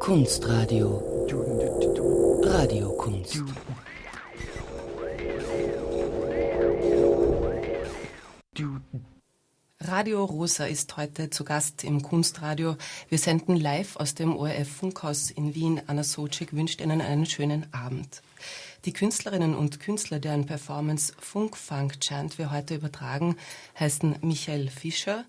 Kunstradio. Radiokunst. Radio Rosa ist heute zu Gast im Kunstradio. Wir senden live aus dem ORF-Funkhaus in Wien. Anna Sojcik wünscht Ihnen einen schönen Abend. Die Künstlerinnen und Künstler, deren Performance Funk-Funk Chant wir heute übertragen, heißen Michael Fischer,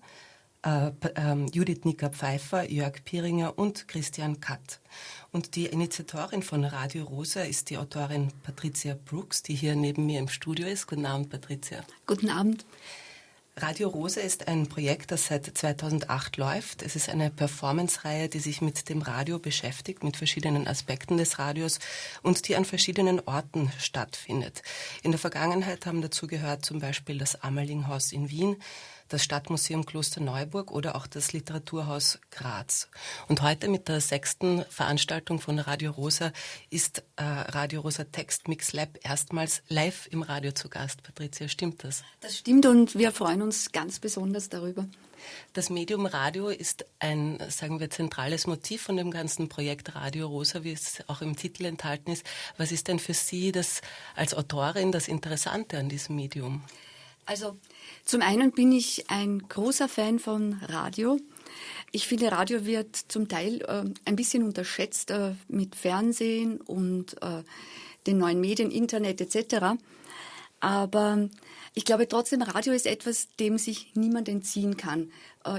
Judith Nicker-Pfeiffer, Jörg Piringer und Christian Katt. Und die Initiatorin von Radio Rosa ist die Autorin Patricia Brooks, die hier neben mir im Studio ist. Guten Abend, Patricia. Guten Abend. Radio Rosa ist ein Projekt, das seit 2008 läuft. Es ist eine Performance-Reihe, die sich mit dem Radio beschäftigt, mit verschiedenen Aspekten des Radios und die an verschiedenen Orten stattfindet. In der Vergangenheit haben dazu gehört zum Beispiel das Ammerlinghaus in Wien, das Stadtmuseum Klosterneuburg oder auch das Literaturhaus Graz. Und heute mit der 6. Veranstaltung von Radio Rosa ist Radio Rosa Text Mix Lab erstmals live im Radio zu Gast. Patricia, stimmt das? Das stimmt und wir freuen uns ganz besonders darüber. Das Medium Radio ist ein, sagen wir, zentrales Motiv von dem ganzen Projekt Radio Rosa, wie es auch im Titel enthalten ist. Was ist denn für Sie das als Autorin das Interessante an diesem Medium? Also zum einen bin ich ein großer Fan von Radio. Ich finde, Radio wird zum Teil ein bisschen unterschätzt mit Fernsehen und den neuen Medien, Internet etc. Aber ich glaube trotzdem, Radio ist etwas, dem sich niemand entziehen kann.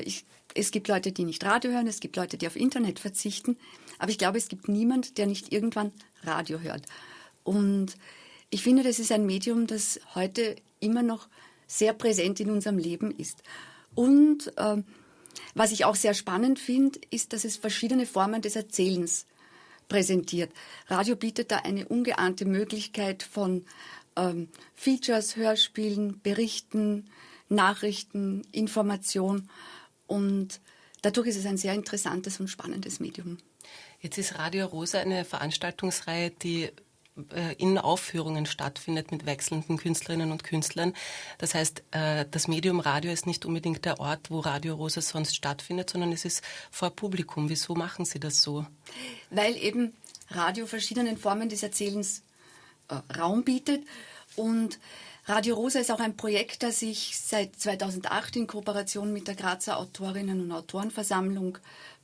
Es gibt Leute, die nicht Radio hören, es gibt Leute, die auf Internet verzichten. Aber ich glaube, es gibt niemand, der nicht irgendwann Radio hört. Und ich finde, das ist ein Medium, das heute immer noch sehr präsent in unserem Leben ist. Und was ich auch sehr spannend finde, ist, dass es verschiedene Formen des Erzählens präsentiert. Radio bietet da eine ungeahnte Möglichkeit von Features, Hörspielen, Berichten, Nachrichten, Information. Und dadurch ist es ein sehr interessantes und spannendes Medium. Jetzt ist Radio Rosa eine Veranstaltungsreihe, die in Aufführungen stattfindet mit wechselnden Künstlerinnen und Künstlern. Das heißt, das Medium Radio ist nicht unbedingt der Ort, wo Radio Rosa sonst stattfindet, sondern es ist vor Publikum. Wieso machen Sie das so? Weil eben Radio verschiedenen Formen des Erzählens Raum bietet. Und Radio Rosa ist auch ein Projekt, das ich seit 2008 in Kooperation mit der Grazer Autorinnen- und Autorenversammlung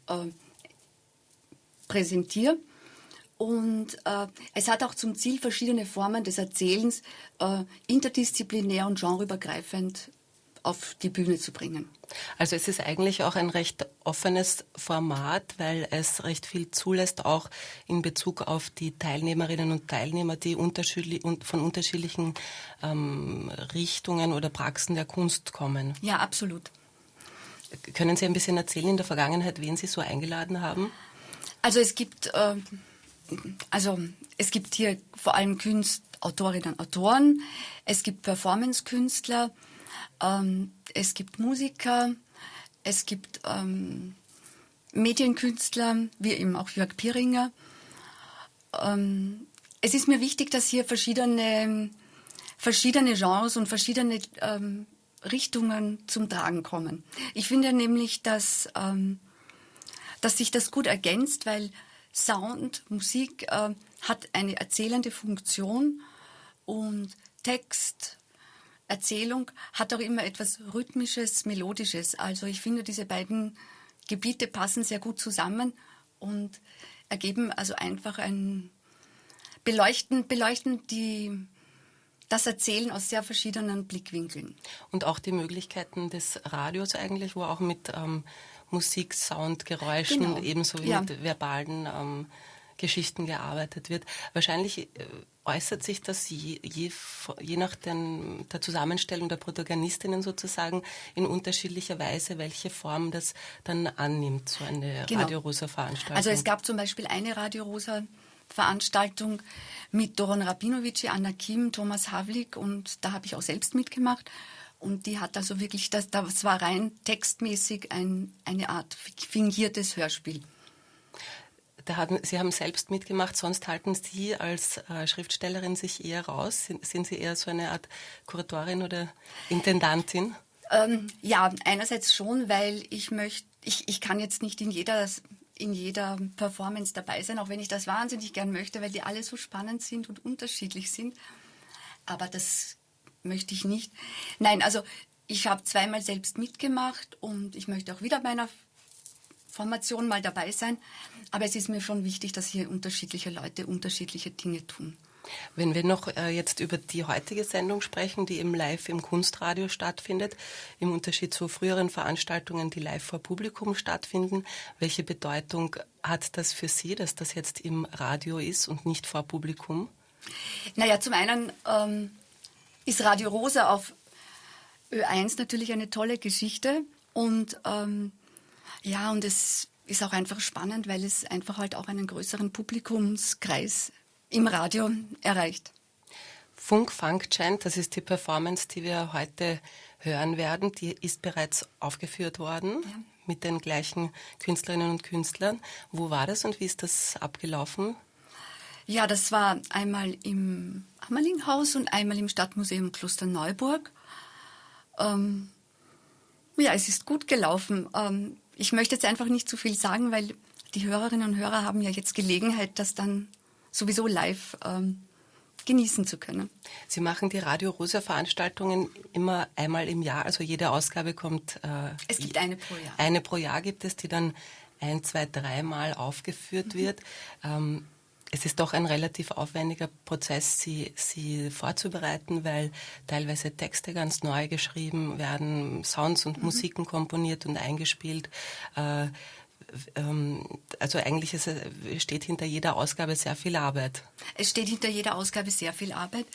präsentiere. Und es hat auch zum Ziel, verschiedene Formen des Erzählens interdisziplinär und genreübergreifend auf die Bühne zu bringen. Also es ist eigentlich auch ein recht offenes Format, weil es recht viel zulässt, auch in Bezug auf die Teilnehmerinnen und Teilnehmer, die von unterschiedlichen Richtungen oder Praxen der Kunst kommen. Ja, absolut. Können Sie ein bisschen erzählen in der Vergangenheit, wen Sie so eingeladen haben? Also es gibt hier vor allem Autorinnen und Autoren, es gibt Performance-Künstler, es gibt Musiker, es gibt Medienkünstler, wie eben auch Jörg Piringer. Es ist mir wichtig, dass hier verschiedene Genres und verschiedene Richtungen zum Tragen kommen. Ich finde nämlich, dass sich das gut ergänzt, weil Sound, Musik hat eine erzählende Funktion und Text, Erzählung hat auch immer etwas Rhythmisches, Melodisches. Also ich finde, diese beiden Gebiete passen sehr gut zusammen und ergeben also einfach beleuchten das Erzählen aus sehr verschiedenen Blickwinkeln. Und auch die Möglichkeiten des Radios eigentlich, wo auch mit Musik, Sound, Geräuschen, genau, ebenso wie mit verbalen Geschichten gearbeitet wird. Wahrscheinlich äußert sich das je nach der Zusammenstellung der Protagonistinnen sozusagen in unterschiedlicher Weise, welche Form das dann annimmt, so eine Radio Rosa Veranstaltung. Also es gab zum Beispiel eine Radio Rosa Veranstaltung mit Doron Rabinovici, Anna Kim, Thomas Havlik und da habe ich auch selbst mitgemacht. Und die hat also wirklich, das war rein textmäßig eine Art fingiertes Hörspiel. Sie haben selbst mitgemacht, sonst halten Sie als Schriftstellerin sich eher raus? Sind Sie eher so eine Art Kuratorin oder Intendantin? Ja, einerseits schon, weil ich kann jetzt nicht in in jeder Performance dabei sein, auch wenn ich das wahnsinnig gern möchte, weil die alle so spannend sind und unterschiedlich sind. Aber das möchte ich nicht. Nein, also ich habe zweimal selbst mitgemacht und ich möchte auch wieder bei einer Formation mal dabei sein. Aber es ist mir schon wichtig, dass hier unterschiedliche Leute unterschiedliche Dinge tun. Wenn wir noch jetzt über die heutige Sendung sprechen, die eben live im Kunstradio stattfindet, im Unterschied zu früheren Veranstaltungen, die live vor Publikum stattfinden, welche Bedeutung hat das für Sie, dass das jetzt im Radio ist und nicht vor Publikum? Naja, zum einen ist Radio Rosa auf Ö1 natürlich eine tolle Geschichte und ja, und es ist auch einfach spannend, weil es einfach halt auch einen größeren Publikumskreis im Radio erreicht. Funk Funk Chant, das ist die Performance, die wir heute hören werden, die ist bereits aufgeführt worden mit den gleichen Künstlerinnen und Künstlern. Wo war das und wie ist das abgelaufen? Ja, das war einmal im Ammerlinghaus und einmal im Stadtmuseum Klosterneuburg. Ja, es ist gut gelaufen. Ich möchte jetzt einfach nicht zu viel sagen, weil die Hörerinnen und Hörer haben ja jetzt Gelegenheit, das dann sowieso live genießen zu können. Sie machen die Radio Rosa Veranstaltungen immer einmal im Jahr, also jede Ausgabe kommt... Es gibt eine pro Jahr. Eine pro Jahr gibt es, die dann 1, 2, 3 Mal aufgeführt wird. Es ist doch ein relativ aufwendiger Prozess, sie vorzubereiten, weil teilweise Texte ganz neu geschrieben werden, Sounds und Musiken komponiert und eingespielt. Also eigentlich steht hinter jeder Ausgabe sehr viel Arbeit. Es steht hinter jeder Ausgabe sehr viel Arbeit.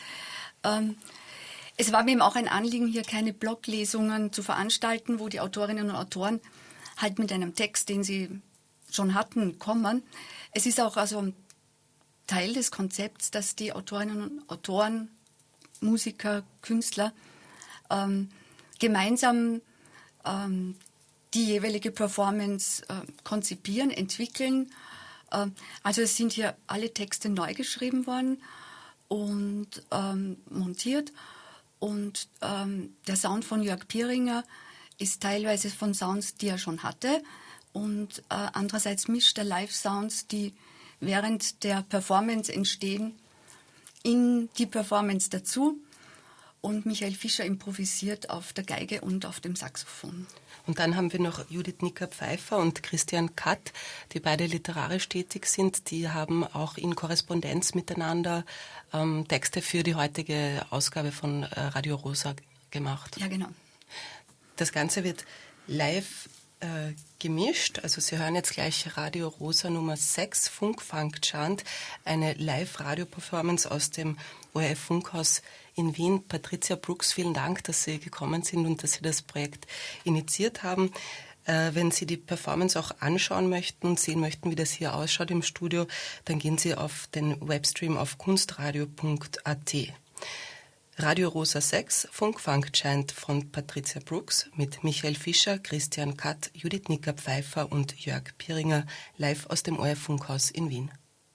Es war mir eben auch ein Anliegen, hier keine Bloglesungen zu veranstalten, wo die Autorinnen und Autoren halt mit einem Text, den sie schon hatten, kommen. Es ist auch also Teil des Konzepts, dass die Autorinnen und Autoren, Musiker, Künstler gemeinsam die jeweilige Performance konzipieren, entwickeln. Also es sind hier alle Texte neu geschrieben worden und montiert. Und der Sound von Jörg Pieringer ist teilweise von Sounds, die er schon hatte. Und andererseits mischt er Live-Sounds, die während der Performance entstehen, in die Performance dazu. Und Michael Fischer improvisiert auf der Geige und auf dem Saxophon. Und dann haben wir noch Judith Nicker-Pfeiffer und Christian Katt, die beide literarisch tätig sind. Die haben auch in Korrespondenz miteinander Texte für die heutige Ausgabe von Radio Rosa gemacht. Ja, genau. Das Ganze wird live gemischt. Also Sie hören jetzt gleich Radio Rosa Nummer 6, Funk Funk Chant, eine Live-Radio-Performance aus dem ORF Funkhaus in Wien. Patricia Brooks, vielen Dank, dass Sie gekommen sind und dass Sie das Projekt initiiert haben. Wenn Sie die Performance auch anschauen möchten und sehen möchten, wie das hier ausschaut im Studio, dann gehen Sie auf den Webstream auf kunstradio.at. Radio Rosa 6, Funk Funk Chant von Patricia Brooks mit Michael Fischer, Christian Katt, Judith Nicker-Pfeiffer und Jörg Pieringer live aus dem ORF Funkhaus in Wien.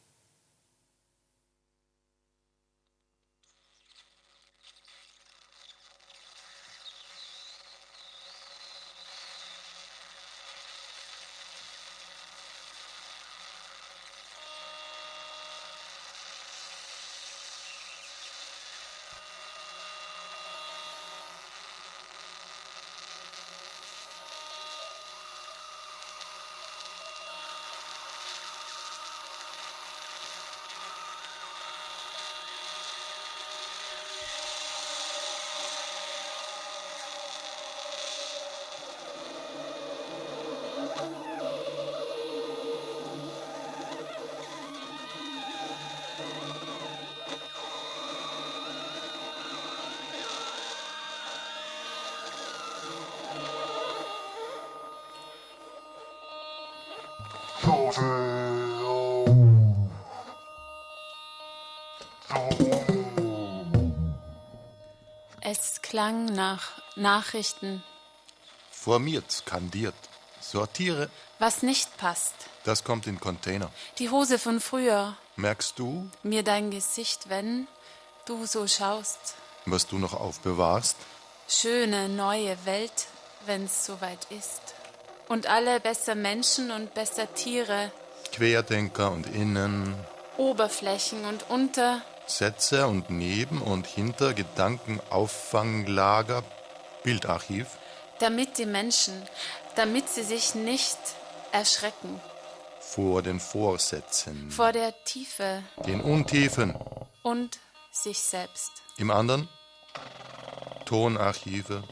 Es klang nach Nachrichten. Formiert, skandiert. Sortiere. Was nicht passt. Das kommt in Container. Die Hose von früher. Merkst du, Mir dein Gesicht, wenn du so schaust. was du noch aufbewahrst? Schöne neue Welt, wenn's soweit ist. Und alle besser Menschen und besser Tiere. Querdenker und Innen, Oberflächen und unter. Sätze und neben und hinter, Gedankenauffanglager, Bildarchiv. Damit die Menschen, damit sie sich nicht erschrecken. Vor den Vorsätzen, Vor der Tiefe den Untiefen. und sich selbst. Im anderen Tonarchive.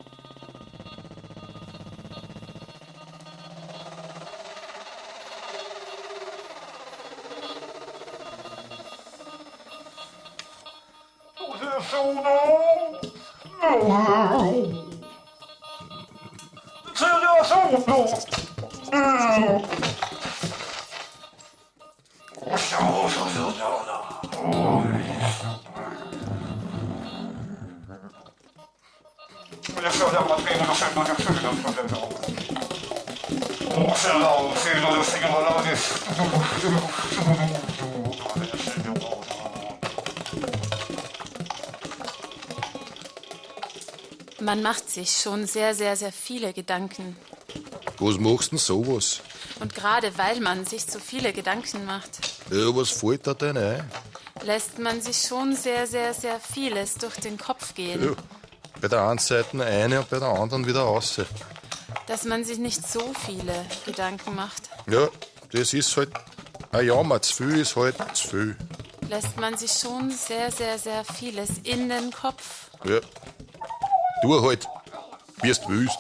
Man macht sich schon sehr, sehr, sehr viele Gedanken. Was machst denn sowas? Und gerade weil man sich so viele Gedanken macht, Ja, was fällt da denn ein? lässt man sich schon sehr, sehr, sehr vieles durch den Kopf gehen. Ja, bei der einen Seite eine und bei der anderen wieder raus. Dass man sich nicht so viele Gedanken macht. Ja, das ist halt ein Jammer. Zu viel ist halt zu viel. Lässt man sich schon sehr, sehr, sehr vieles in den Kopf. Ja. Du halt, wirst wüst.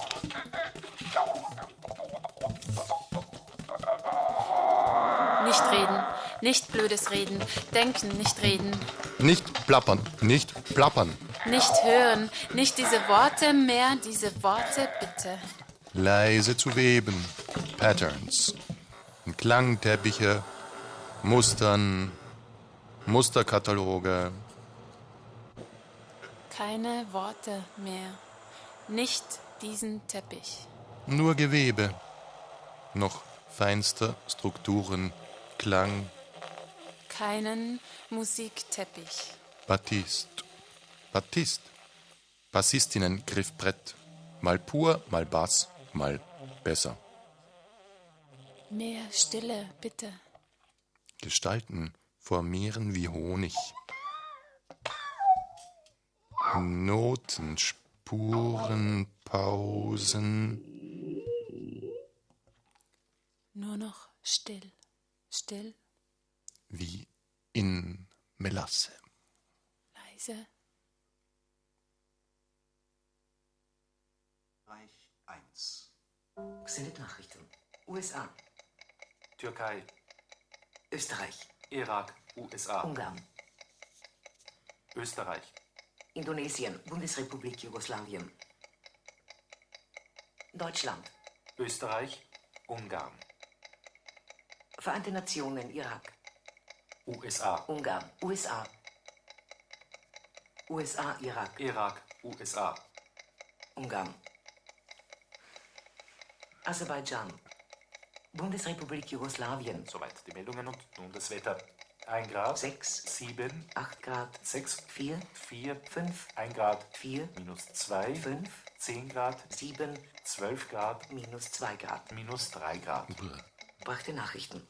Nicht reden, nicht blödes Reden, denken, nicht reden. Nicht plappern, nicht plappern. Nicht hören, nicht diese Worte mehr, diese Worte bitte. Leise zu weben, Patterns, Klangteppiche, Mustern, Musterkataloge. Keine Worte mehr, nicht diesen Teppich. Nur Gewebe, noch feinster Strukturen, Klang, Keinen Musikteppich. Batist, Bassistinnen Griffbrett, mal pur, mal Bass, mal besser. Mehr Stille, bitte. Gestalten formieren wie Honig. Noten, Spuren, Pausen. Nur noch still, still, Wie in Melasse. leise. Reich 1. Xenet Nachrichten. USA, Türkei, Österreich, Irak, USA, Ungarn, Österreich, Indonesien, Bundesrepublik Jugoslawien, Deutschland, Österreich, Ungarn, Vereinte Nationen, Irak, USA, Ungarn, USA, USA, Irak, Irak, USA, Ungarn, Aserbaidschan, Bundesrepublik Jugoslawien, soweit die Meldungen und nun das Wetter. 1 Grad, 6, 7, 8 Grad, 6, 4, 4, 5, 1 Grad, 4, minus 2, 5, 10 Grad, 7, 12 Grad, minus 2 Grad. minus 3 Grad. Brachte Nachrichten.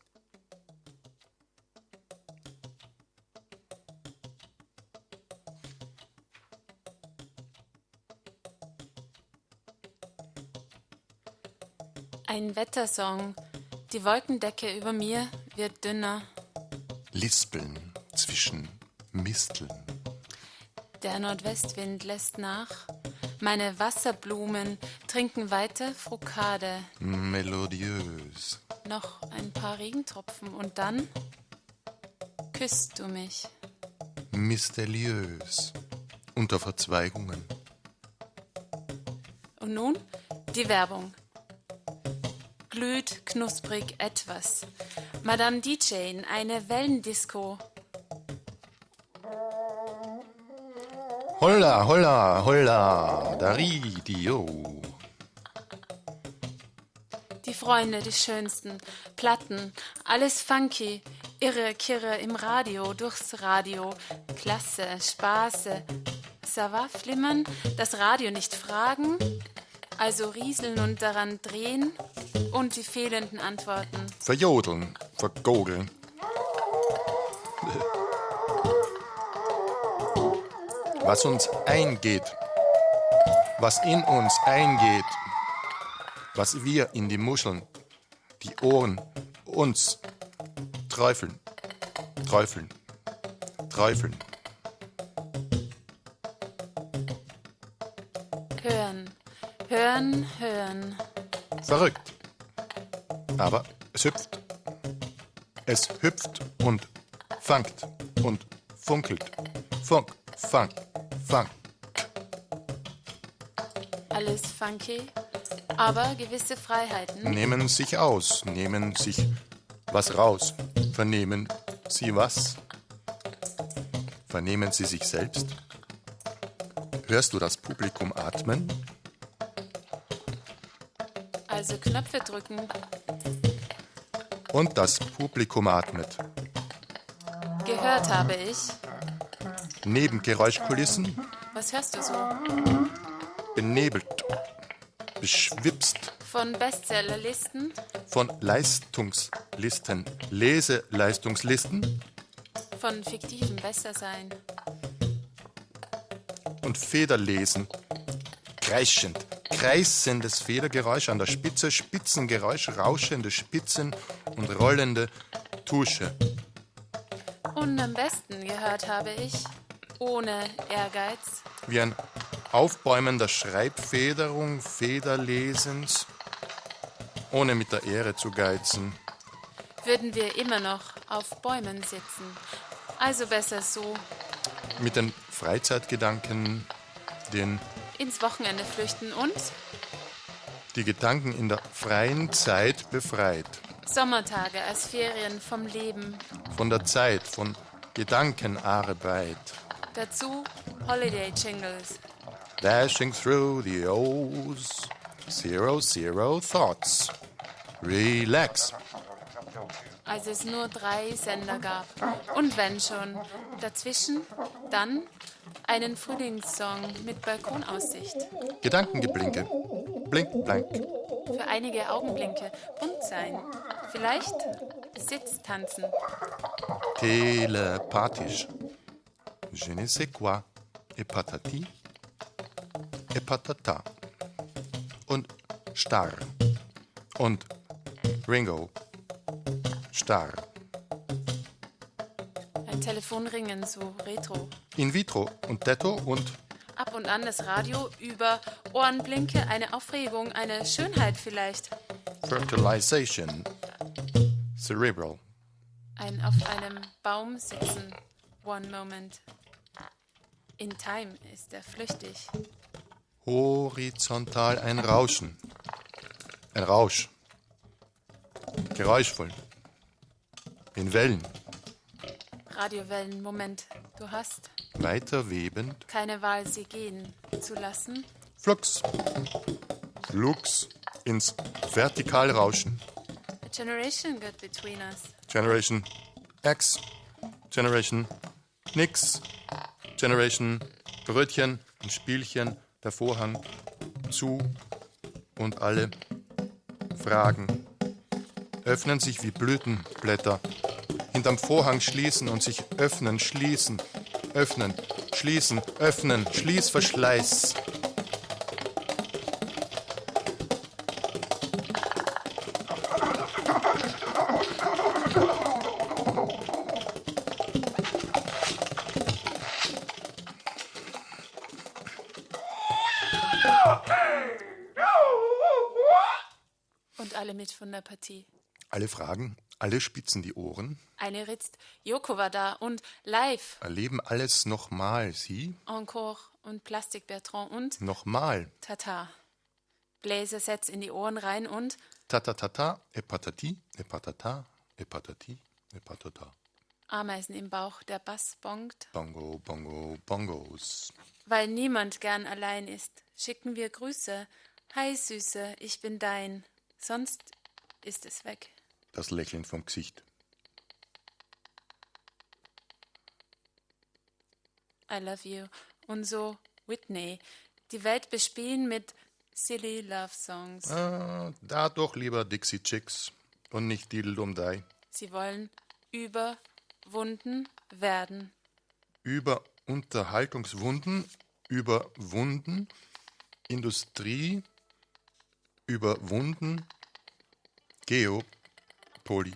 Ein Wettersong. Die Wolkendecke über mir wird dünner. Lispeln zwischen Misteln. Der Nordwestwind lässt nach. Meine Wasserblumen trinken weiter Frukade. Melodiös. Noch ein paar Regentropfen und dann küsst du mich. Mysteriös. Unter Verzweigungen. Und nun die Werbung. Glüht knusprig etwas. Madame DJ in eine Wellendisco. Holla, holla, holla, daridio. Die Freunde, die schönsten Platten, alles funky, irre Kirre im Radio, durchs Radio, Klasse, Spaße. Ça va, flimmern, das Radio nicht fragen, Also rieseln und daran drehen und die fehlenden Antworten. Verjodeln, vergogeln. Was uns eingeht, was in uns eingeht, was wir in die Muscheln, die Ohren, uns träufeln, träufeln, träufeln. Hören, hören, hören. Verrückt. Aber es hüpft. Es hüpft und fangt und funkelt. Funk, fang, fang. Alles funky, aber gewisse Freiheiten. Nehmen sich aus, nehmen sich was raus. Vernehmen Sie was? Vernehmen Sie sich selbst? Hörst du das Publikum atmen? Also Knöpfe drücken. Und das Publikum atmet. Gehört habe ich. Nebengeräuschkulissen, Was hörst du so? benebelt, beschwipst Von Bestsellerlisten, von Leistungslisten, Leseleistungslisten von fiktivem Bessersein. und Federlesen. Kreischend, kreißendes Federgeräusch an der Spitze, Spitzengeräusch, rauschende Spitzen und rollende Tusche. Und am besten gehört habe ich, ohne Ehrgeiz, Wie ein Aufbäumen der Schreibfederung, Federlesens, ohne mit der Ehre zu geizen. würden wir immer noch auf Bäumen sitzen. Also besser so, Mit den Freizeitgedanken, den ins Wochenende flüchten und die Gedanken in der freien Zeit befreit. Sommertage als Ferien vom Leben. Von der Zeit, von Gedankenarbeit. Dazu Holiday Jingles. Dashing through the O's, 00 thoughts. Relax. Als es nur 3 Sender gab. Und wenn schon, dazwischen dann einen Frühlingssong mit Balkonaussicht. Gedankengeblinke. Blink, blank. Für einige Augenblinke bunt sein. Vielleicht Sitztanzen. Telepathisch. Je ne sais quoi. Et patati. Et patata. Und starr. Und Ringo. Starr. Ein Telefonringen, so retro. In vitro und detto und Ab und an das Radio über Ohrenblinke, eine Aufregung, eine Schönheit vielleicht. Fertilization. Cerebral. Ein auf einem Baum sitzen. One moment. In time ist er flüchtig. Horizontal ein Rauschen. Ein Rausch. Geräuschvoll. In Wellen. Radiowellen, Moment. Du hast Weiter webend. keine Wahl, sie gehen zu lassen. Flux. Flux. Ins Vertikalrauschen. A generation got between us. Generation X. Generation nix. Generation Brötchen und Spielchen. Der Vorhang zu. Und alle Fragen öffnen sich wie Blütenblätter. Hinterm Vorhang schließen und sich öffnen, schließen, öffnen, schließen, öffnen, Schließverschleiß. Und alle mit von der Partie. Alle fragen, alle spitzen die Ohren, Eine ritzt, Joko war da und live, erleben alles nochmal. Sie? Encore und Plastik Bertrand und Nochmal. Tata. Bläsersets in die Ohren rein und Tatatata, epatati, epatata, epatati, epatata. Ameisen im Bauch, der Bass bongt. Bongo, bongo, bongos. Weil niemand gern allein ist, schicken wir Grüße. Hi Süße, ich bin dein. Sonst ist es weg. Das Lächeln vom Gesicht. I love you. Und so Whitney. Die Welt bespielen mit silly love songs. Da doch lieber Dixie Chicks und nicht Didel Dum Dai. Sie wollen überwunden werden. Über Unterhaltungswunden, überwunden, Industrie, überwunden, Geopolitik.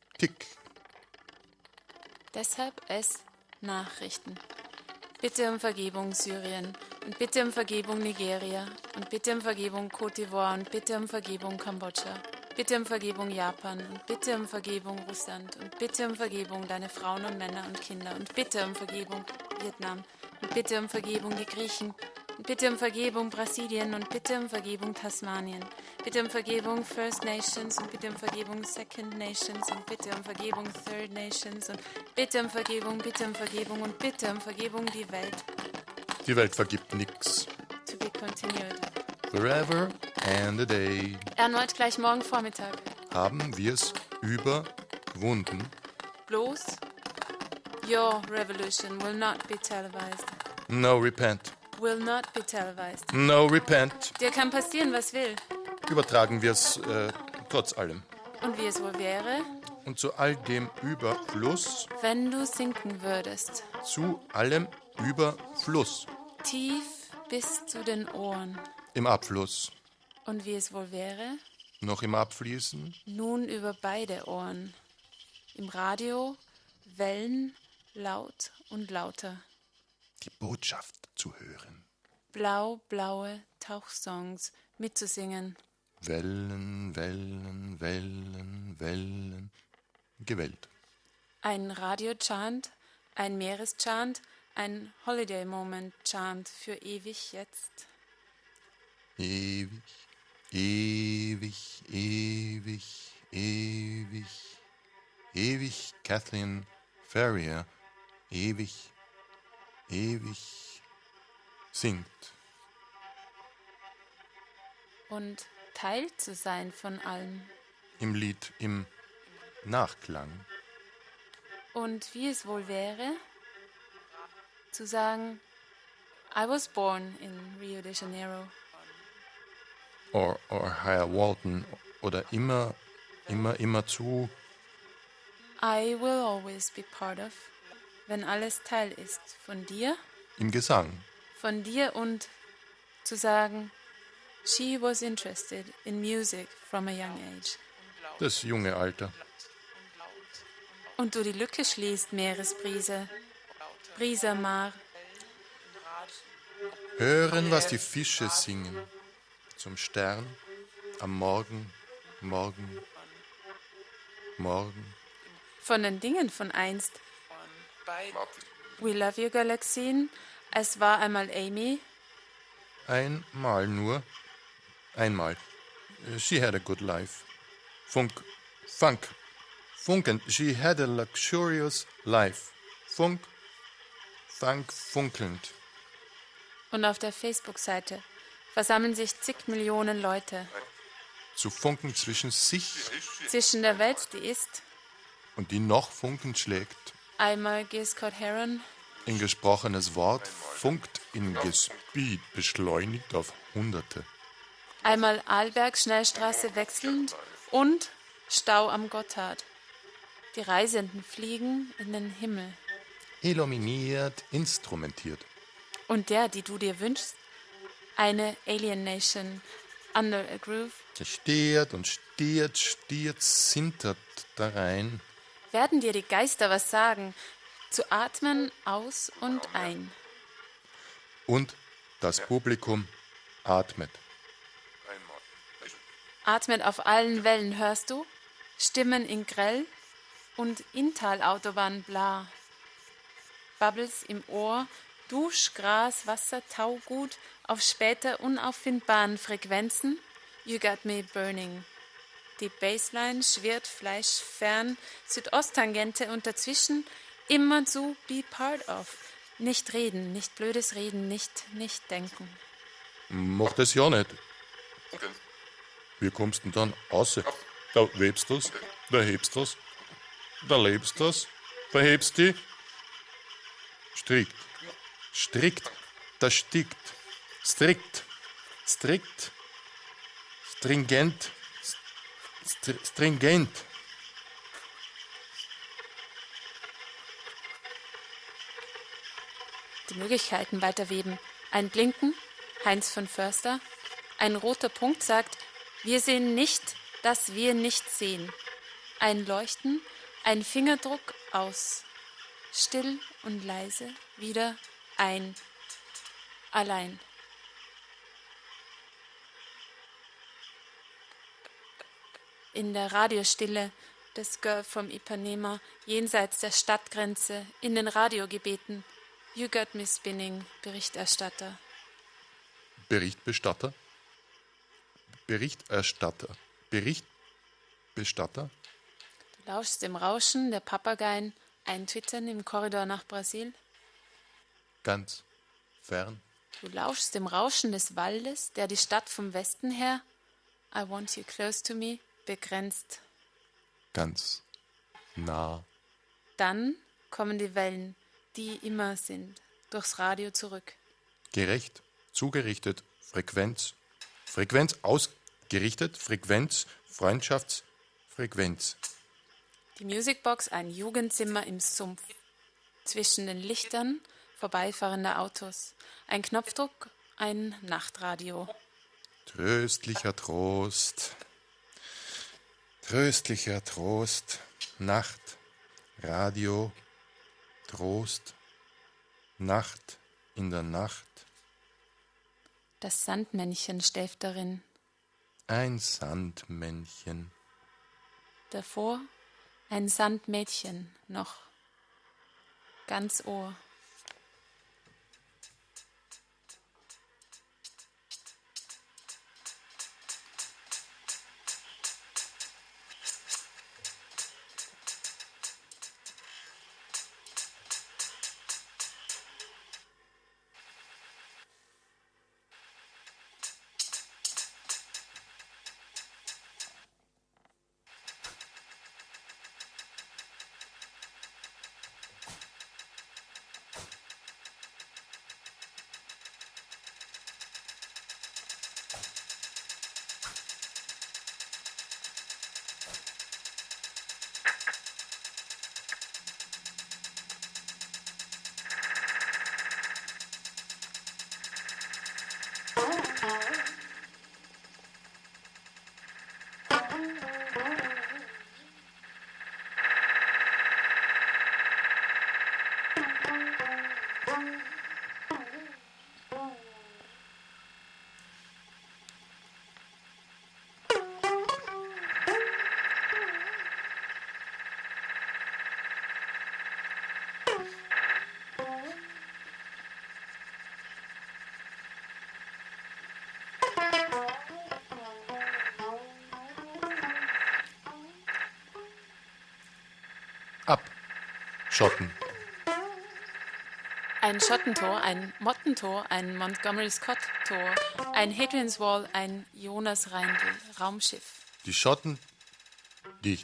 Deshalb Nachrichten. Bitte um Vergebung Syrien und bitte um Vergebung Nigeria und bitte um Vergebung Côte d'Ivoire und bitte um Vergebung Kambodscha. Bitte um Vergebung Japan und bitte um Vergebung Russland und bitte um Vergebung deine Frauen und Männer und Kinder und bitte um Vergebung Vietnam und bitte um Vergebung die Griechen und bitte um Vergebung Brasilien und bitte um Vergebung Tasmanien. Bitte um Vergebung First Nations und bitte um Vergebung Second Nations und bitte um Vergebung Third Nations und bitte um Vergebung und bitte um Vergebung die Welt. Die Welt vergibt nix. To be continued. Forever and a day Erneut gleich morgen Vormittag. haben wir's überwunden. Bloß, your revolution will not be televised. No repent. Will not be televised. No repent. Dir kann passieren, was will. Übertragen wir's trotz allem. Und wie es wohl wäre, Und zu all dem Überfluss, wenn du sinken würdest. zu allem Überfluss. Tief bis zu den Ohren. Im Abfluss. Und wie es wohl wäre, Noch im Abfließen. nun über beide Ohren. Im Radio, Wellen, laut und lauter. Die Botschaft zu hören. Blau-blaue Tauchsongs mitzusingen. Wellen, Wellen, Wellen, Wellen. Gewellt. Ein Radio-Chant, ein Meereschant, ein Holiday-Moment-Chant für ewig jetzt. Ewig, ewig, ewig, ewig. Ewig Kathleen Ferrier. Ewig, ewig singt. Und Teil zu sein von allem. Im Lied, im Nachklang. Und wie es wohl wäre, zu sagen, I was born in Rio de Janeiro. Or Herr Walton. Oder immer zu. I will always be part of, wenn alles Teil ist von dir Im Gesang. und zu sagen, she was interested in music from a young age. Das junge Alter. Und du die Lücke schließt, Meeresbrise, Brisa Mar, Hören, was die Fische singen. Zum Stern. Am Morgen, Morgen, Morgen. von den Dingen von einst. We love you, Galaxien, es war einmal Amy, Einmal nur. Einmal. She had a good life. Funk. Funken. She had a luxurious life. Funk. Funkelnd. und auf der Facebook-Seite versammeln sich zig Millionen Leute. Zu funken zwischen sich Zwischen der Welt, die ist, und die noch funkend schlägt. einmal Giscard Heron, In gesprochenes Wort funkt in Gespeed beschleunigt auf Hunderte. einmal Arlberg Schnellstraße wechselnd und Stau am Gotthard. Die Reisenden fliegen in den Himmel. Illuminiert, instrumentiert. Und der, die du dir wünschst, eine Alien Nation under a groove, Stiert und stiert, sintert da rein. werden dir die Geister was sagen, zu atmen aus und ein. Und das Publikum atmet. Atmet auf allen Wellen, hörst du? Stimmen in Grell und Intalautobahn bla. Bubbles im Ohr, Dusch, Gras, Wasser, Taugut auf später unauffindbaren Frequenzen. You got me burning. Die Bassline schwirrt fleischfern, Südosttangente und dazwischen immer zu be part of. Nicht reden, nicht blödes Reden, nicht denken. Macht es ja nicht. Wie kommst du denn dann raus? Da webst du's, da hebst du's, da lebst du's, verhebst die. Strikt, da stickt, strikt, stringent, stringent. Die Möglichkeiten weiterweben. Ein Blinken, Heinz von Förster. Ein roter Punkt sagt, wir sehen nicht, dass wir nicht sehen. Ein Leuchten, ein Fingerdruck aus. Still und leise, wieder ein. Allein. In der Radiostille des Girl from Ipanema, jenseits der Stadtgrenze, in den Radiogebeten. You got me spinning, Berichterstatter. Berichtbestatter? Berichterstatter. Berichtbestatter? Du lauschst dem Rauschen der Papageien, ein Twittern im Korridor nach Brasil. Ganz fern. Du lauschst dem Rauschen des Waldes, der die Stadt vom Westen her, I want you close to me, begrenzt. Ganz nah. Dann kommen die Wellen, die immer sind, durchs Radio zurück. Gerecht, zugerichtet, Frequenz. Frequenz ausgerichtet, Frequenz, Freundschaftsfrequenz. Die Musicbox, ein Jugendzimmer im Sumpf. Zwischen den Lichtern vorbeifahrender Autos. Ein Knopfdruck, ein Nachtradio. Tröstlicher Trost. Tröstlicher Trost. Nacht. Radio. Trost. Nacht in der Nacht. Das Sandmännchen schläft darin. Ein Sandmännchen. Davor ein Sandmädchen noch. Ganz Ohr. Abschotten. Ein Schottentor, ein Mottentor, ein Montgomery Scott-Tor, ein Hadrian's Wall, ein Jonas Reindl, Raumschiff. Die Schotten dicht.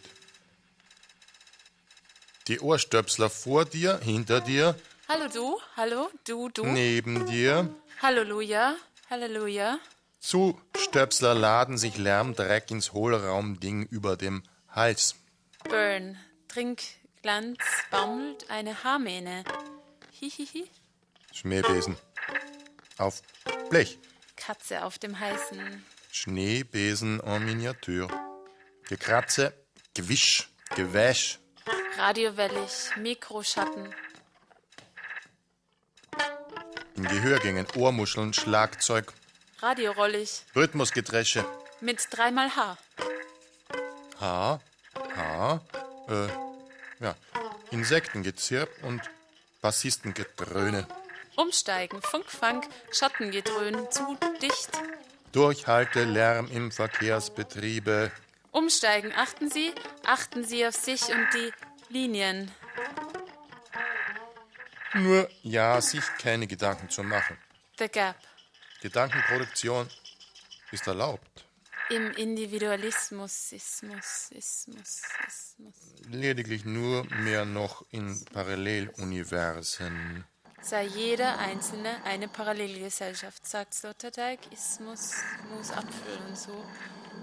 Die Ohrstöpsler vor dir, hinter dir, Hallo du, hallo, du. neben dir. Halleluja, Halleluja. Zustöpsler laden sich Lärmdreck ins Hohlraumding über dem Hals. Burn, Trinkglanz, baumelt eine Haarmähne. Hihihi. Schmähbesen. Auf Blech. Katze auf dem heißen. Schneebesen en Miniatur. Gekratze, Gewisch, Gewäsch. Radiowellig, Mikroschatten. In Gehörgängen Ohrmuscheln, Schlagzeug, Radiorollig, Rhythmusgedresche. mit 3x H. H, Insektengezirp und Bassistengedröhne. Umsteigen, Funkfunk, Schottengedröhn, zu dicht. Durchhalte Lärm im Verkehrsbetriebe. Umsteigen, achten Sie auf sich und die Linien. Nur ja, sich keine Gedanken zu machen. The Gap. Gedankenproduktion ist erlaubt. Im Individualismus, Ismus. Lediglich nur mehr noch in Paralleluniversen. Sei jeder Einzelne eine Parallelgesellschaft, sagt Sloterdijk. Ismus, muss Apfel und so.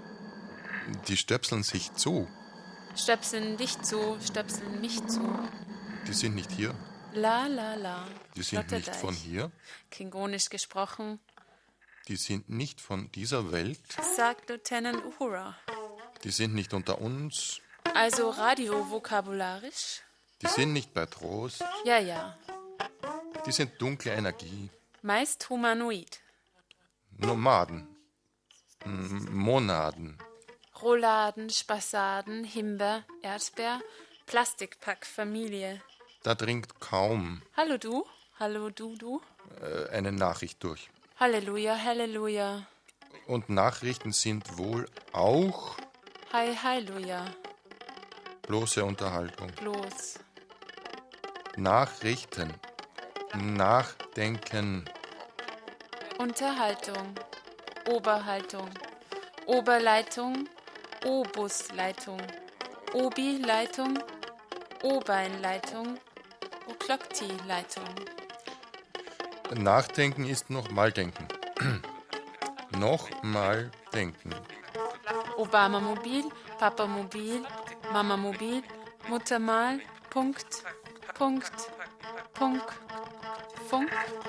Die stöpseln sich zu. Stöpseln dich zu, stöpseln mich zu. Die sind nicht hier. La, la, la. Die sind nicht Sloterdijk. von hier. Klingonisch gesprochen, Die sind nicht von dieser Welt. sagt Lieutenant Uhura. Die sind nicht unter uns. Also radiovokabularisch? Die sind nicht bei Trost. Ja, ja. Die sind dunkle Energie. Meist humanoid. Nomaden. Monaden. Rouladen, Spassaden, Himbeer, Erdbeer, Plastikpack-Familie. Da dringt kaum Hallo du, hallo du. eine Nachricht durch. Halleluja, Halleluja. Und Nachrichten sind wohl auch Hi, Halleluja. bloße Unterhaltung. Bloß. Nachrichten. Nachdenken. Unterhaltung. Oberhaltung. Oberleitung. Obusleitung. Obi-Leitung. Obeinleitung. Oklokti-Leitung. Nachdenken ist nochmal denken. Nochmal denken. Obama-Mobil, Papa-Mobil, Mama-Mobil, Muttermal, Punkt, Punkt, Punkt, Funk.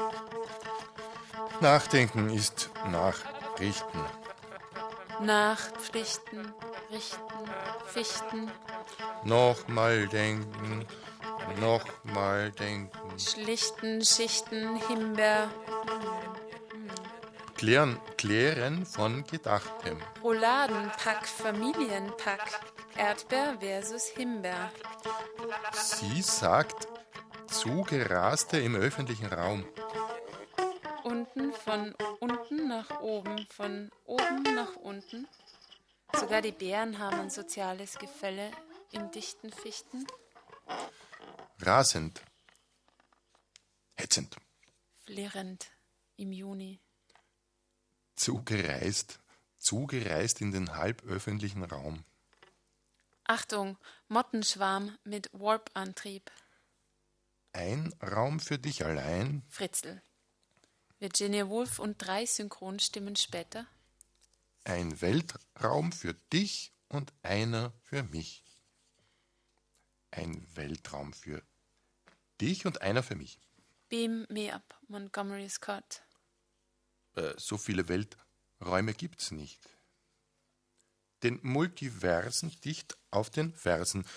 Nachdenken ist Nachrichten. Nachpflichten, richten, fichten, Nochmal denken. Nochmal denken. schlichten, Schichten, Himbeer, Klären von Gedachtem. Rouladenpack, Familienpack, Erdbeer versus Himbeer. Sie sagt Zugeraste im öffentlichen Raum. Unten von unten nach oben, von oben nach unten. Sogar die Bären haben ein soziales Gefälle im dichten Fichten. Rasend. Hetzend. Flirrend im Juni. Zugereist in den halböffentlichen Raum. Achtung, Mottenschwarm mit Warp-Antrieb. Ein Raum für dich allein. Fritzl. Virginia Woolf und 3 Synchronstimmen später. Ein Weltraum für dich und einer für mich. Ein Weltraum für dich und einer für mich. Beam me up, Montgomery Scott. So viele Welträume gibt's nicht. Den Multiversen dicht auf den Versen.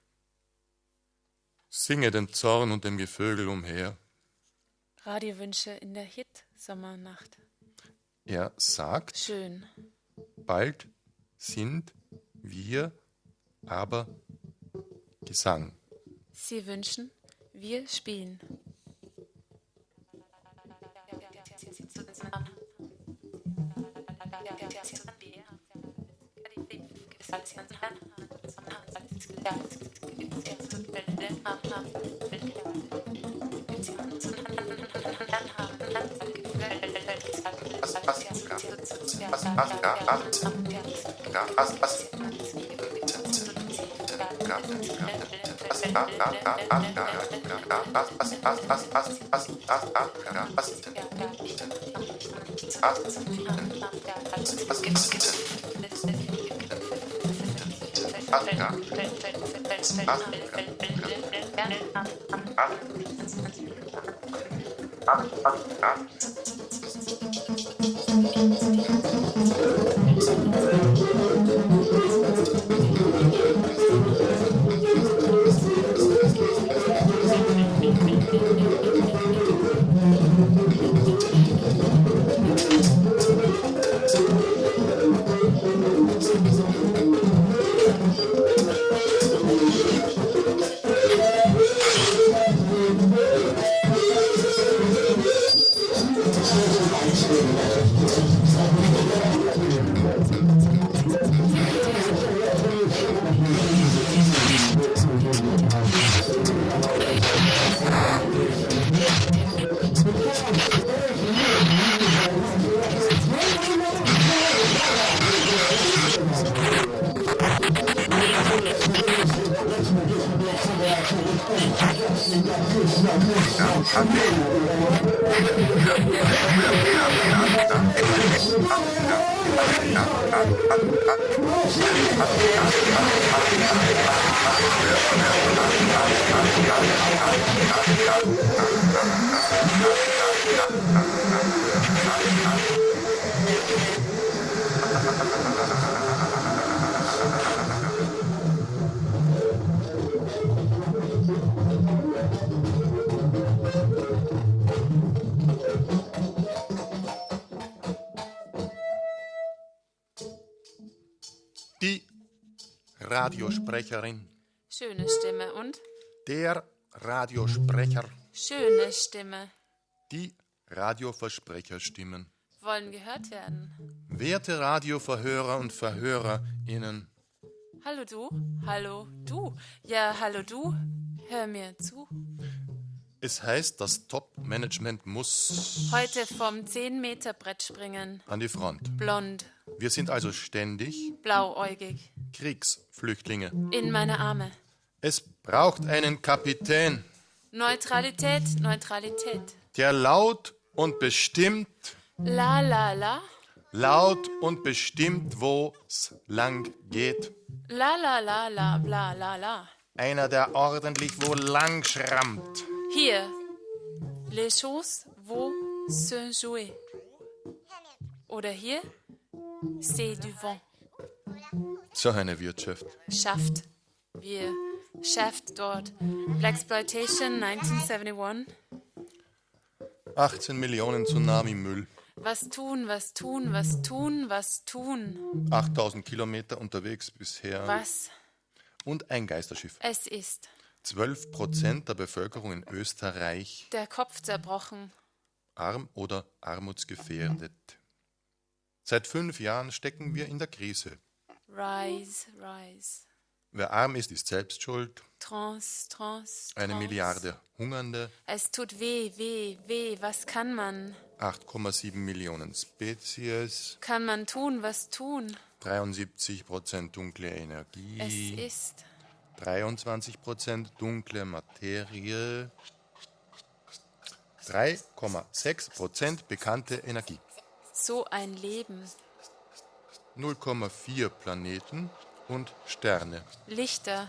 Singe den Zorn und dem Gevögel umher. Radiowünsche in der Hit-Sommernacht. Er sagt, Schön. bald sind wir aber Gesang. Sie wünschen, wir spielen. Die Radiosprecherin. Schöne Stimme und? Der Radiosprecher. Schöne Stimme. Die Radioversprecherstimmen. Wollen gehört werden. Werte Radioverhörer und VerhörerInnen. Hallo du, hallo du. Ja, hallo du, hör mir zu. Es heißt, das Top-Management muss Heute vom 10-Meter-Brett springen. an die Front. Blond, Wir sind also ständig blauäugig. Kriegsflüchtlinge. In meine Arme. Es braucht einen Kapitän, Neutralität, Neutralität. der laut und bestimmt, La la la. laut und bestimmt, wo's lang geht. La la la la bla la la. Einer, der ordentlich wo lang schrammt. Hier. Les choses vont se jouer. Oder hier. C'est du vent. So eine Wirtschaft. Schafft. Wir. Schafft dort. Blaxploitation 1971. 18 Millionen Tsunami-Müll. Was tun, was tun, was tun, was tun. 8000 Kilometer unterwegs bisher. Was Und ein Geisterschiff. es ist. 12% der Bevölkerung in Österreich Der Kopf zerbrochen. arm oder armutsgefährdet. Seit 5 Jahren stecken wir in der Krise. Rise, rise. Wer arm ist, ist selbst schuld. Trans, trans. Eine trans. Milliarde Hungernde, Es tut weh, weh, weh. Was kann man? 8,7 Millionen Spezies, Kann man tun, was tun? 73% dunkle Energie, Es ist. 23% dunkle Materie, 3,6% bekannte Energie, So ein Leben. 0,4 Planeten und Sterne, Lichter.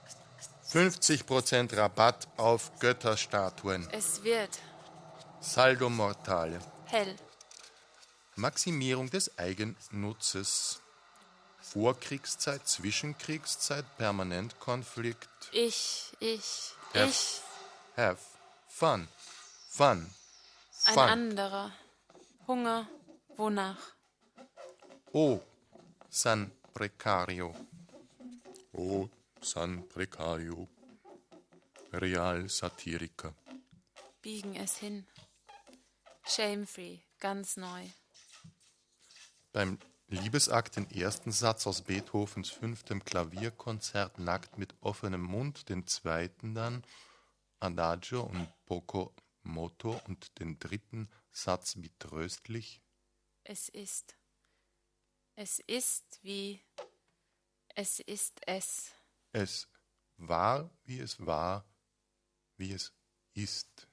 50% Rabatt auf Götterstatuen, Es wird. Saldo Mortale, Hell. Maximierung des Eigennutzes, Vorkriegszeit, Zwischenkriegszeit, Permanentkonflikt, Ich. have fun, fun, Ein fun. anderer. Hunger. Wonach? Oh, San Precario. Oh, San Precario. Real Satiriker. Biegen es hin. Shame-free. Ganz neu. Beim Liebesakt den ersten Satz aus Beethovens 5. Klavierkonzert nackt mit offenem Mund, den zweiten dann Adagio und Poco moto und den dritten Satz wie tröstlich. Es ist. Es ist wie. Es ist es. Es war, wie es war, wie es ist.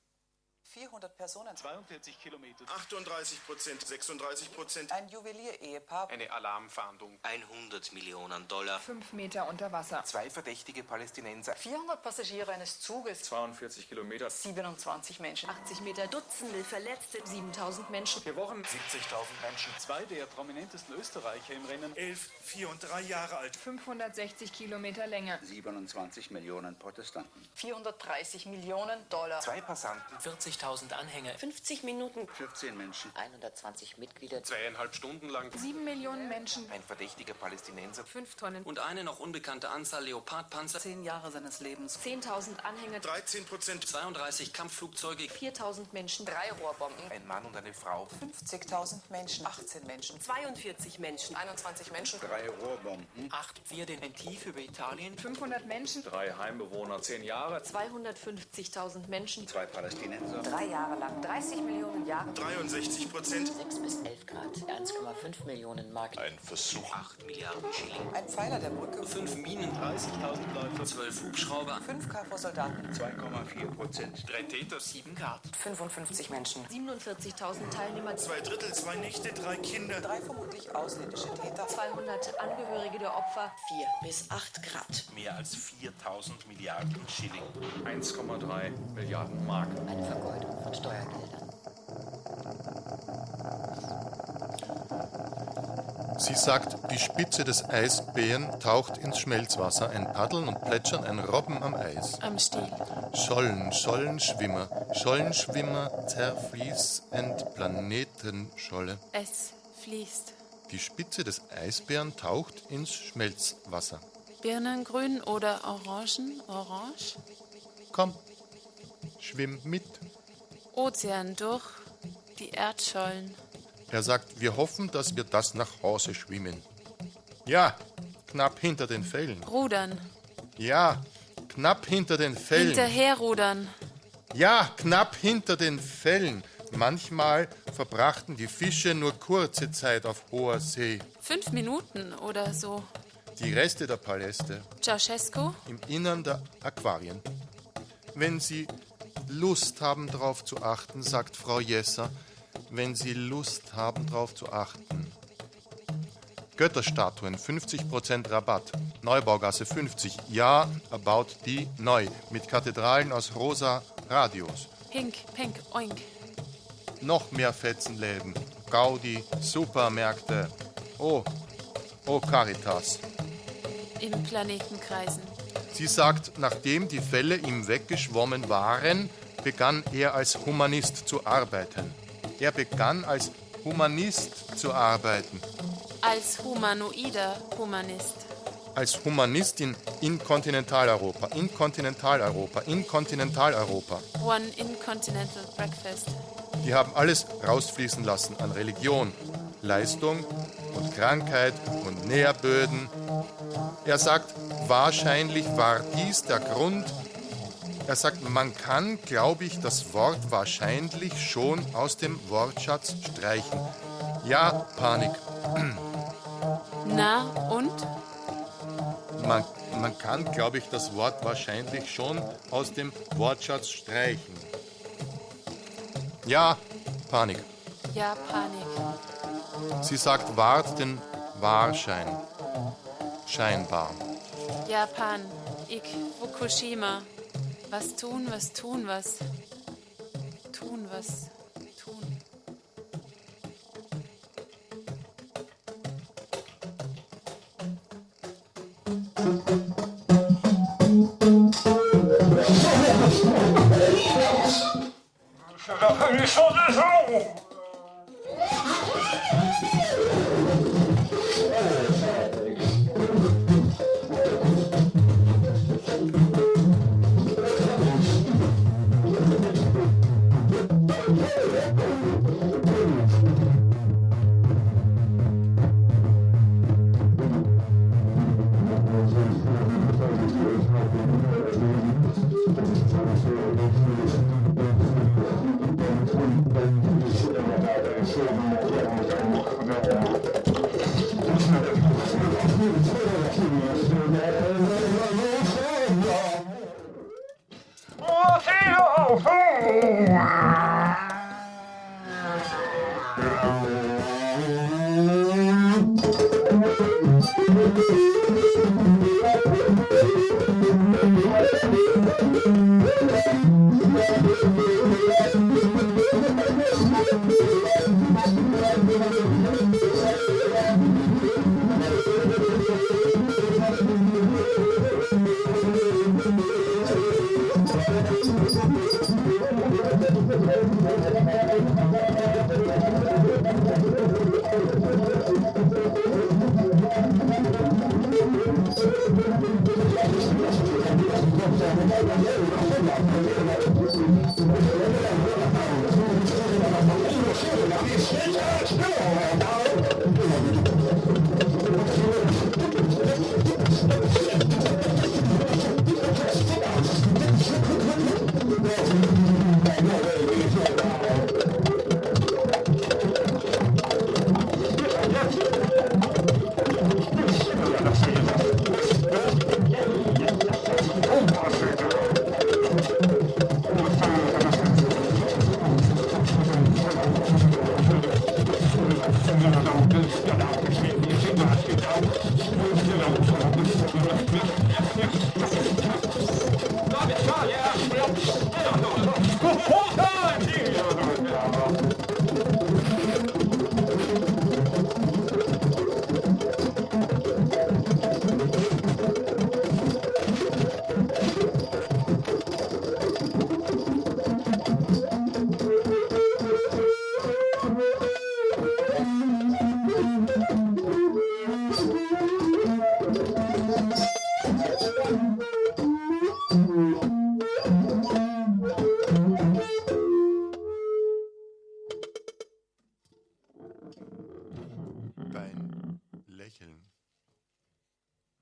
400 Personen. 42 Kilometer. 38%, 36%. Ein Juwelier-Ehepaar. Eine Alarmfahndung. 100 Millionen Dollar. 5 Meter unter Wasser. 2 verdächtige Palästinenser. 400 Passagiere eines Zuges. 42 Kilometer. 27 Menschen. 80 Meter, Dutzende Verletzte, 7000 Menschen. 4 Wochen. 70.000 Menschen. 2 der prominentesten Österreicher im Rennen. 11, 4 und 3 Jahre alt. 560 Kilometer Länge. 27 Millionen Protestanten. 430 Millionen Dollar. 2 Passanten. 40.000 Anhänger. 50 Minuten. 14 Menschen. 120 Mitglieder. 2,5 Stunden lang. 7 Millionen Menschen. Ein verdächtiger Palästinenser. 5 Tonnen. Und eine noch unbekannte Anzahl Leopardpanzer. 10 Jahre seines Lebens. 10.000 Anhänger. 13%. 32 Kampfflugzeuge. 4.000 Menschen. 3 Rohrbomben. Ein Mann und eine Frau. 50.000 Menschen. 18 Menschen. 42 Menschen. 21 Menschen. 3 Rohrbomben. 8 Pferde in Tief über Italien. 500 Menschen. 3 Heimbewohner, 10 Jahre. 250.000 Menschen. 2 Palästinenser. 3 Jahre lang. 30 Millionen Jahre. 63%. 6 bis 11 Grad. 1,5 Millionen Mark. Ein Versuch. 8 Milliarden Schilling. Ein Pfeiler der Brücke. 5 Minen, 30.000 Läufer. 12 Hubschrauber, 5 KV-Soldaten. 2,4%. 3 Täter. 7 Grad. 55 Menschen. 47.000 Teilnehmer, 2 Drittel, 2 Nächte, 3 Kinder. 3 vermutlich ausländische Täter. 200 Angehörige der Opfer. 4 bis 8 Grad. Mehr als 4.000 Milliarden Schilling. 1,3 Milliarden Mark. Eine Vergeudung von Steuergeldern. Sie sagt, die Spitze des Eisbären taucht ins Schmelzwasser, ein Paddeln und Plätschern, ein Robben am Eis. Am Stiel. Schollenschwimmer, zerfließend Planetenscholle. Es fließt. Die Spitze des Eisbären taucht ins Schmelzwasser. Birnengrün oder Orangen? Orange? Komm, schwimm mit. Ozean durch die Erdschollen. Er sagt, wir hoffen, dass wir das nach Hause schwimmen. Ja, knapp hinter den Fällen. Rudern. Ja, knapp hinter den Fällen. Hinterherrudern. Ja, knapp hinter den Fällen. Manchmal verbrachten die Fische nur kurze Zeit auf hoher See. 5 Minuten oder so. Die Reste der Paläste Ceausescu? im Innern der Aquarien. Wenn Sie Lust haben, darauf zu achten, sagt Frau Jesser, wenn Sie Lust haben, darauf zu achten. Götterstatuen, 50% Rabatt. Neubaugasse 50. Ja, erbaut die neu. Mit Kathedralen aus rosa Radios. Pink, pink, oink. Noch mehr Fetzenläden. Gaudi, Supermärkte. Oh Caritas. Im Planetenkreisen. Sie sagt, nachdem die Fälle ihm weggeschwommen waren, begann er als Humanist zu arbeiten. Er begann als Humanist zu arbeiten. Als humanoider Humanist. Als Humanist in Kontinentaleuropa, in Kontinentaleuropa, in Kontinentaleuropa. One Incontinental Breakfast. Die haben alles rausfließen lassen an Religion, Leistung und Krankheit und Nährböden. Er sagt, wahrscheinlich war dies der Grund. Er sagt, man kann, glaube ich, das Wort wahrscheinlich schon aus dem Wortschatz streichen. Ja, Panik. Na und? Man kann, glaube ich, das Wort wahrscheinlich schon aus dem Wortschatz streichen. Ja, Panik. Ja, Panik. Sie sagt, wahrt den Wahrschein. Scheinbar. Japan, ich, Fukushima. Was tun, was tun, was. Tun, was tun.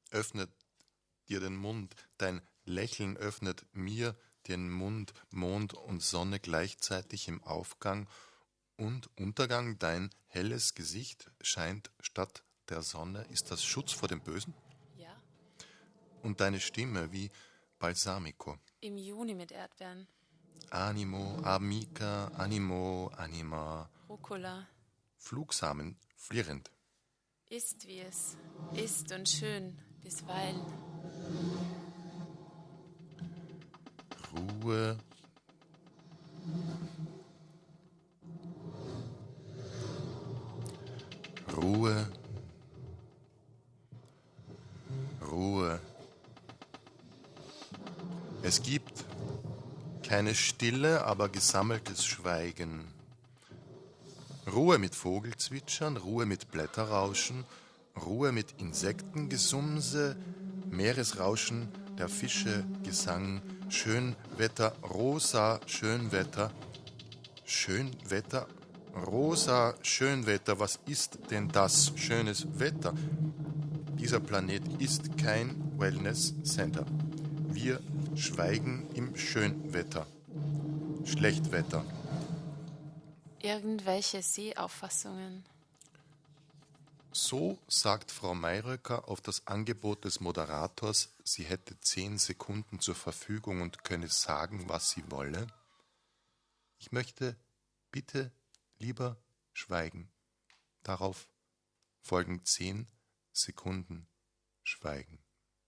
öffnet dir den Mund, dein Lächeln öffnet mir den Mund, Mond und Sonne gleichzeitig im Aufgang und Untergang, dein helles Gesicht scheint statt der Sonne. Ist das Schutz vor dem Bösen? Ja. Und deine Stimme wie Balsamico. Im Juni mit Erdbeeren. Animo, amica, animo, anima. Rucola. Flugsamen, flirrend. Ist wie es ist und schön bisweilen. Ruhe. Ruhe. Ruhe. Es gibt keine Stille, aber gesammeltes Schweigen. Ruhe mit Vogelzwitschern, Ruhe mit Blätterrauschen, Ruhe mit Insektengesumse, Meeresrauschen, der Fische Gesang, Schönwetter, rosa Schönwetter, Schönwetter, rosa Schönwetter, was ist denn das schönes Wetter? Dieser Planet ist kein Wellness Center. Wir schweigen im Schönwetter. Schlechtwetter. Irgendwelche Seeauffassungen. So sagt Frau Mayröcker auf das Angebot des Moderators, sie hätte 10 Sekunden zur Verfügung und könne sagen, was sie wolle. Ich möchte bitte lieber schweigen. Darauf folgen 10 Sekunden Schweigen.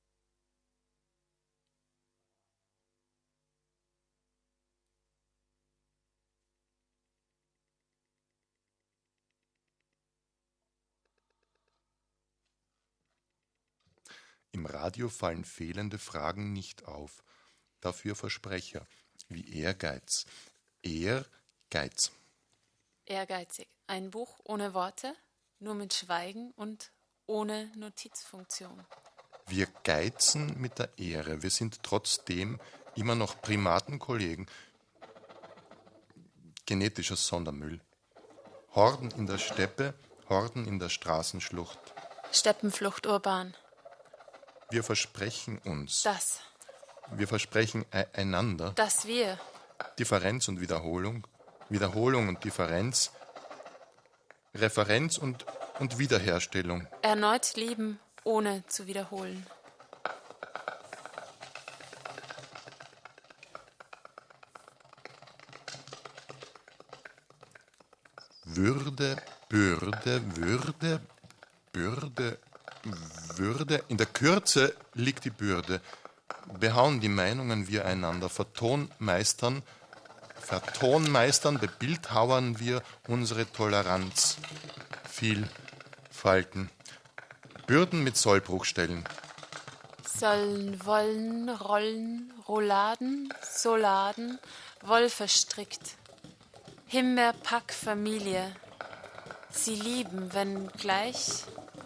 Im Radio fallen fehlende Fragen nicht auf. Dafür Versprecher wie Ehrgeiz. Ehrgeiz. Ehrgeizig. Ein Buch ohne Worte, nur mit Schweigen und ohne Notizfunktion. Wir geizen mit der Ehre. Wir sind trotzdem immer noch Primatenkollegen. Genetischer Sondermüll. Horden in der Steppe, Horden in der Straßenschlucht. Steppenflucht urban. Wir versprechen uns. Das. Wir versprechen einander. Dass wir. Differenz und Wiederholung. Wiederholung und Differenz. Referenz und Wiederherstellung. Erneut lieben, ohne zu wiederholen. Würde, Bürde, Würde, Bürde, Würde. In der Kürze liegt die Bürde. Behauen die Meinungen wir einander, vertonmeistern, bebildhauern wir unsere Toleranz. Vielfalten. Bürden mit Sollbruchstellen. Sollen, wollen, rollen, Rouladen, Soladen, Woll verstrickt. Himbeer, Pack, Familie. Sie lieben, wenn gleich.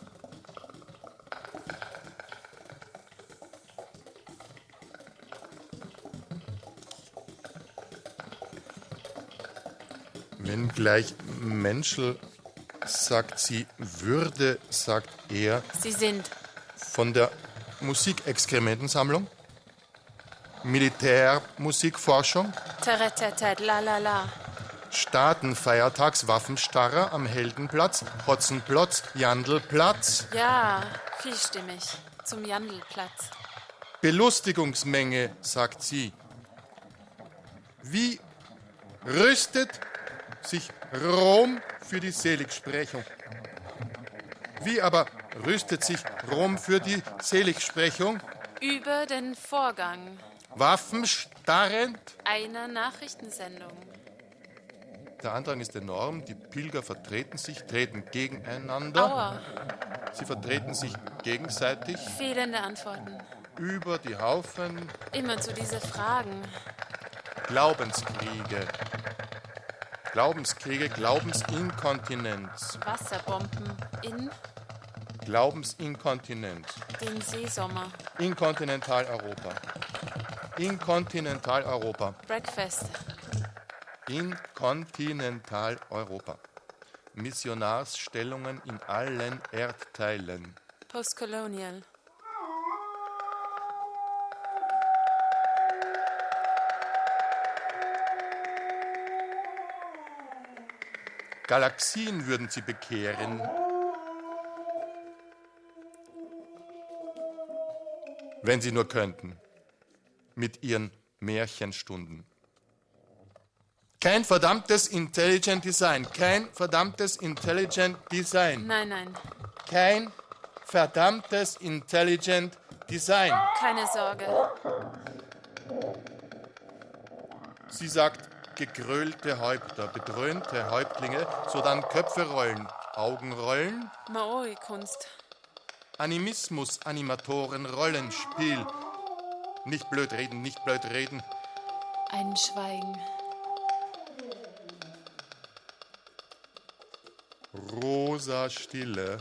Wenn gleich Menschel, sagt sie, Würde, sagt er. Sie sind. Von der Musikexkrementensammlung, Militärmusikforschung, Teretetet, la la la. Staatenfeiertags, Waffenstarrer am Heldenplatz, Hotzenplotz, Jandelplatz. Ja, vielstimmig. Zum Jandelplatz. Belustigungsmenge, sagt sie. Wie rüstet sich Rom für die Seligsprechung? Wie aber rüstet sich Rom für die Seligsprechung? Über den Vorgang Waffenstarrend. einer Nachrichtensendung. Der Andrang ist enorm, die Pilger vertreten sich, treten gegeneinander. Aua. Sie vertreten sich gegenseitig. Fehlende Antworten. Über die Haufen. Immer zu diese Fragen. Glaubenskriege. Glaubenskriege, Glaubensinkontinenz. Wasserbomben in Glaubensinkontinenz. den Seesommer. Inkontinentaleuropa. Inkontinentaleuropa. Breakfast. Inkontinentaleuropa. Missionarsstellungen in allen Erdteilen. Postcolonial. Galaxien würden sie bekehren. Wenn sie nur könnten, mit ihren Märchenstunden. Kein verdammtes Intelligent Design, kein verdammtes Intelligent Design. Nein, nein. Kein verdammtes Intelligent Design. Keine Sorge. Sie sagt, gegrölte Häupter, bedröhnte Häuptlinge, sodann Köpfe rollen, Augen rollen. Maori-Kunst. Animismus, Animatoren, Rollenspiel. Nicht blöd reden, nicht blöd reden. Ein Schweigen. Rosa Stille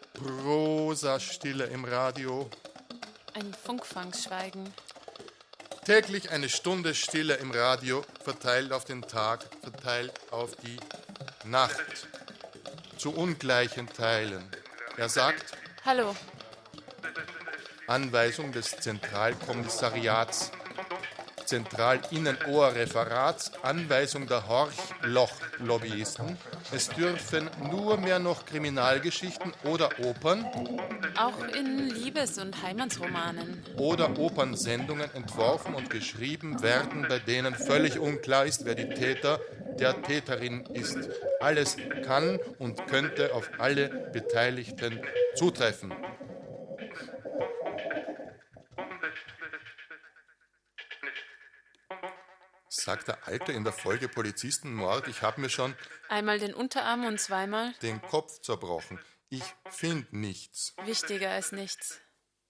im Radio. Ein Funkfangschweigen. Täglich eine Stunde Stille im Radio, verteilt auf den Tag, verteilt auf die Nacht. Zu ungleichen Teilen. Er sagt: Hallo. Anweisung des Zentralkommissariats, Zentralinnenohrreferats, Anweisung der Horchloch-Lobbyisten. Es dürfen nur mehr noch Kriminalgeschichten oder Opern Auch in Liebes- und Heimatsromanen oder Opernsendungen entworfen und geschrieben werden, bei denen völlig unklar ist, wer die Täter, der Täterin ist. Alles kann und könnte auf alle Beteiligten zutreffen. Sagt der Alte in der Folge Polizistenmord, ich habe mir schon einmal den Unterarm und zweimal den Kopf zerbrochen. Ich finde nichts. wichtiger als nichts.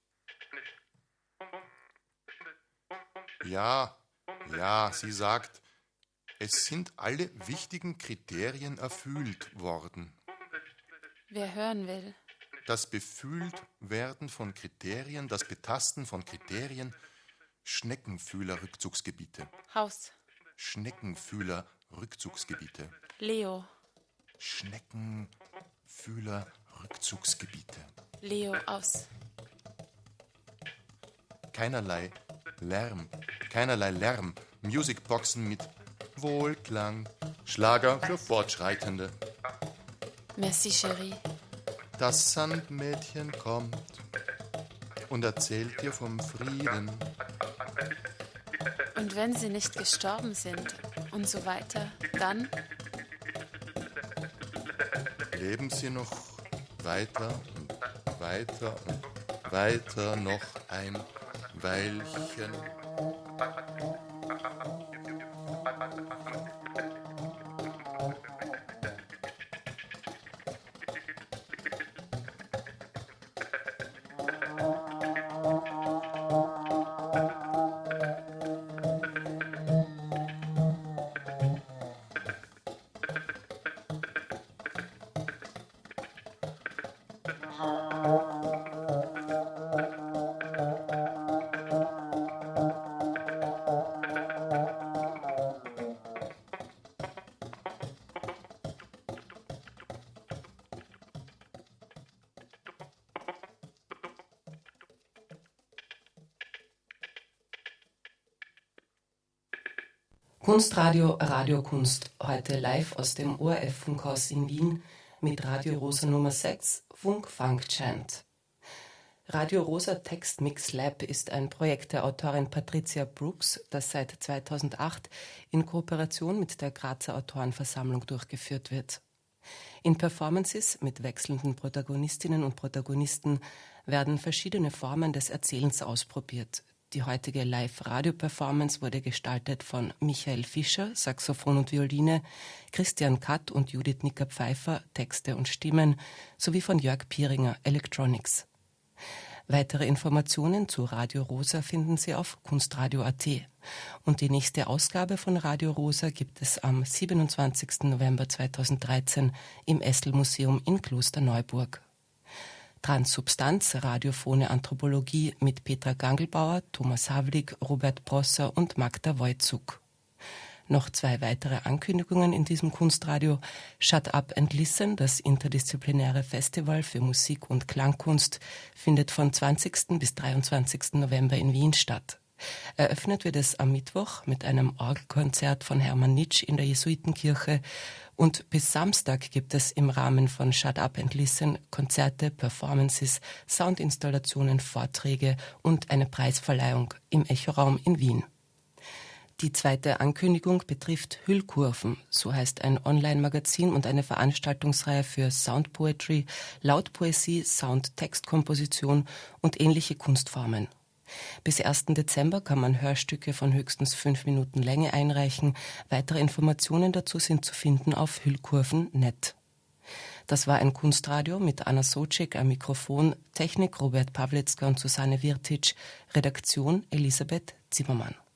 Ja, sie sagt, es sind alle wichtigen Kriterien erfüllt worden. Wer hören will. Das Befühltwerden von Kriterien, das Betasten von Kriterien, Schneckenfühler-Rückzugsgebiete. Haus. Schneckenfühler-Rückzugsgebiete. Leo. Schneckenfühler-Rückzugsgebiete. Leo aus. Keinerlei Lärm. Musicboxen mit Wohlklang. Schlager für Fortschreitende. Merci, Chérie. Das Sandmädchen kommt und erzählt dir vom Frieden. Und wenn sie nicht gestorben sind und so weiter, dann leben sie noch weiter und weiter und weiter noch ein Weilchen. Kunstradio, Radiokunst, heute live aus dem ORF-Funkhaus in Wien mit Radio Rosa Nummer 6, Funk Funk Chant. Radio Rosa Text Mix Lab ist ein Projekt der Autorin Patricia Brooks, das seit 2008 in Kooperation mit der Grazer Autorenversammlung durchgeführt wird. In Performances mit wechselnden Protagonistinnen und Protagonisten werden verschiedene Formen des Erzählens ausprobiert. Die heutige Live-Radio-Performance wurde gestaltet von Michael Fischer, Saxophon und Violine, Christian Katt und Judith Nicker-Pfeiffer, Texte und Stimmen, sowie von Jörg Pieringer, Electronics. Weitere Informationen zu Radio Rosa finden Sie auf kunstradio.at. Und die nächste Ausgabe von Radio Rosa gibt es am 27. November 2013 im Essl-Museum in Klosterneuburg. Transsubstanz, radiophone Anthropologie mit Petra Gangelbauer, Thomas Havlik, Robert Prosser und Magda Wojcuk. Noch 2 weitere Ankündigungen in diesem Kunstradio. Shut Up and Listen, das interdisziplinäre Festival für Musik- und Klangkunst, findet von 20. bis 23. November in Wien statt. Eröffnet wird es am Mittwoch mit einem Orgelkonzert von Hermann Nitsch in der Jesuitenkirche Und bis Samstag gibt es im Rahmen von Shut Up and Listen Konzerte, Performances, Soundinstallationen, Vorträge und eine Preisverleihung im Echoraum in Wien. Die zweite Ankündigung betrifft Hüllkurven, so heißt ein Online-Magazin und eine Veranstaltungsreihe für Soundpoetry, Lautpoesie, Sound-Textkomposition und ähnliche Kunstformen. Bis 1. Dezember kann man Hörstücke von höchstens 5 Minuten Länge einreichen. Weitere Informationen dazu sind zu finden auf hüllkurven.net. Das war ein Kunstradio mit Anna Socek am Mikrofon, Technik Robert Pawlitzka und Susanne Wirtitsch, Redaktion Elisabeth Zimmermann.